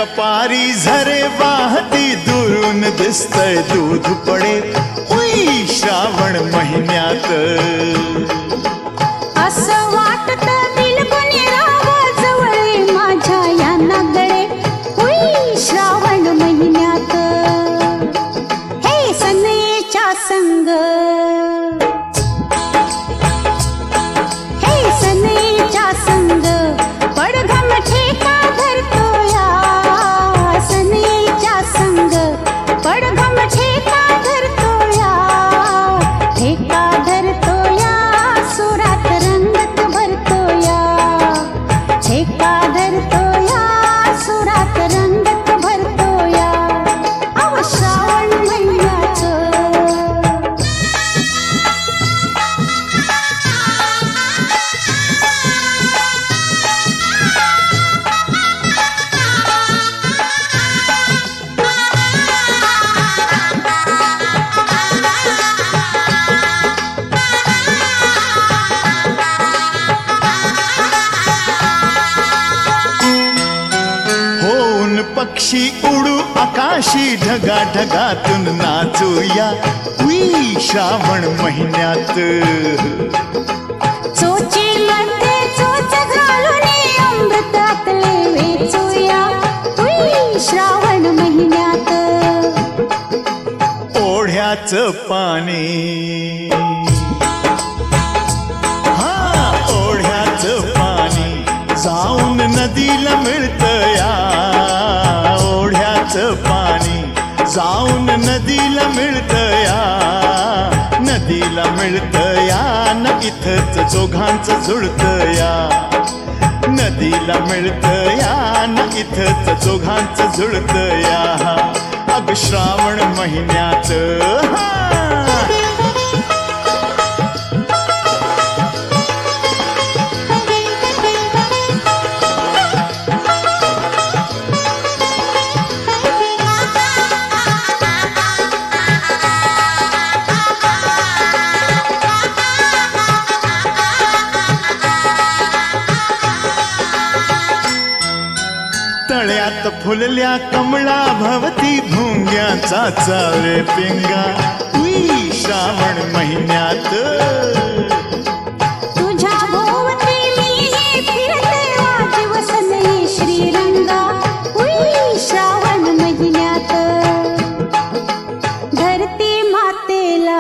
कपारी झरे वाहती दुरून दिसतंय दूध पडे उई श्रावण महिन्यात असं वाटत बिलकुनी राहावं जवळ माझ्या या नागडे उई श्रावण महिन्यात हे सनईच्या संग हे सनईच्या संग पडघम ठेका धरतो या सनईच्या संग पडघम ठेका धरतो या ठेका धरतो या सुरात रंगत भरतो या ठेका धरतो या सुरात रंगत भरतो या अव श्रावण महिन्याचं होऊन पक्षी उडू आकाशी ढगा ढगातून नाचूया उई श्रावण महिन्यात चोचीमध्ये चोच घालून अमृतातले वेचूया उई श्रावण महिन्यात ओढ्याचं पाणी हा ओढ्याचं पाणी जाऊन नदीला मिळतया ओढ्याचं पाणी जाऊन नदीला मिळतया नदीला मिळतया न इथंच दोघांचं जुळतया नदीला मिळतया न इथंच दोघांचं जुळतया अग श्रावण महिन्याचं तळ्यात फुलल्या कमळा भवती भुंग्याचा चावे पिंगा उई श्रावण महिन्यात तुझ्या भोवती मी फिरते वाजीव सनई श्रीरंगा उई श्रावण महिन्यात धरती मातेला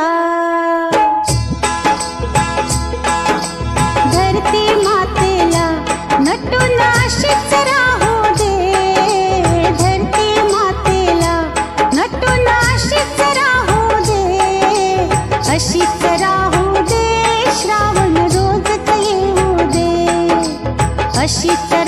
नटून अशीच राहू दे धरती मातेला नटून अशीच राहू दे अशीच राहू दे श्रावण रोज येऊ दे अशीच